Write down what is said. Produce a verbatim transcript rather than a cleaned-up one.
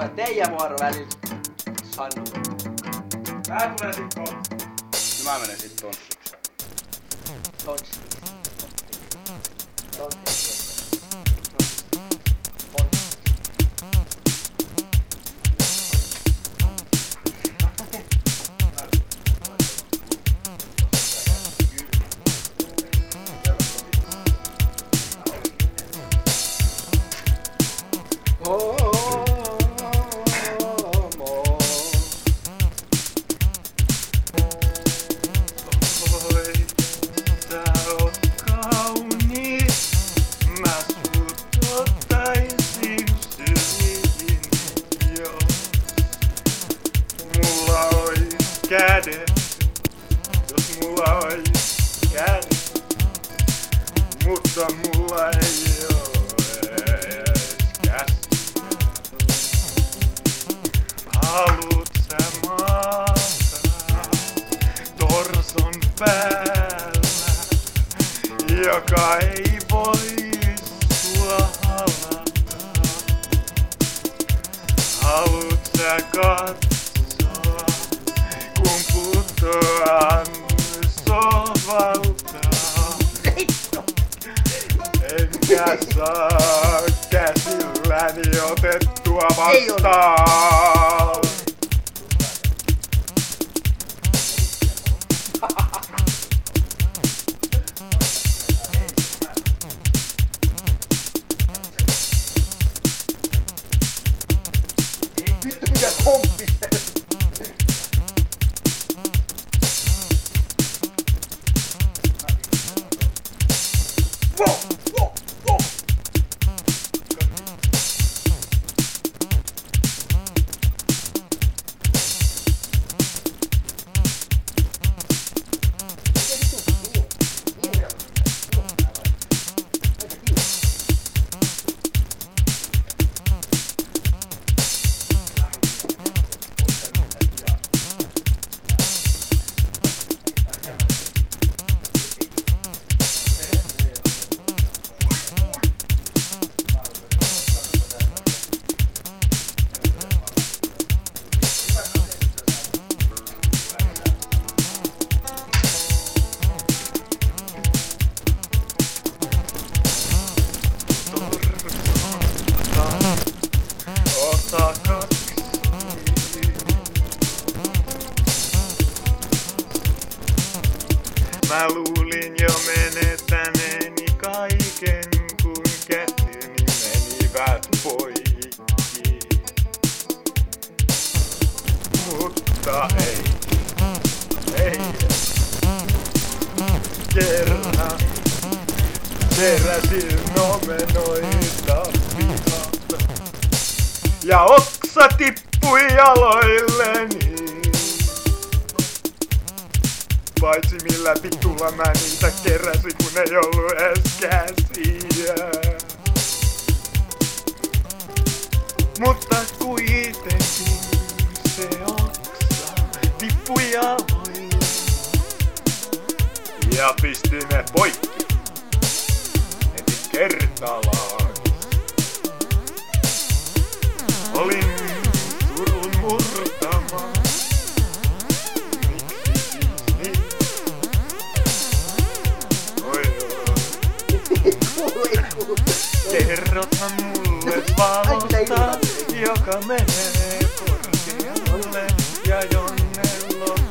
ja teidän vuoro välillä sanoa. Mä tulen sit tonssiksi. No mä menen sit tonssiksi. Tonssiksi. Tonssiksi. Kädet, jos mulla ois kädet, mutta mulla ei oo ees käsiä. Haluut sä maata torson päällä, joka ei voi sua halata? Haluut sä katsoa? Putoan sovalta, enkä saa käsilläni otettua vastaan. Vittu mikä komppi! Mä luulin jo menettäneeni kaiken, kun käteni menivät poikki. Mutta ei, ei, kerran keräsin omenoita pihalta ja oksa tippui jaloilleni. Paitsi millä pitulla mä niitä keräsin, kun ei ollu ees käsiä. Mutta kuitenkin se oksa tippui jaloille ja pisti ne poikki heti kertalaan. Olin surun murtama. Kerrothan mulle valosta, joka menee korkealle ja jonne loppuun.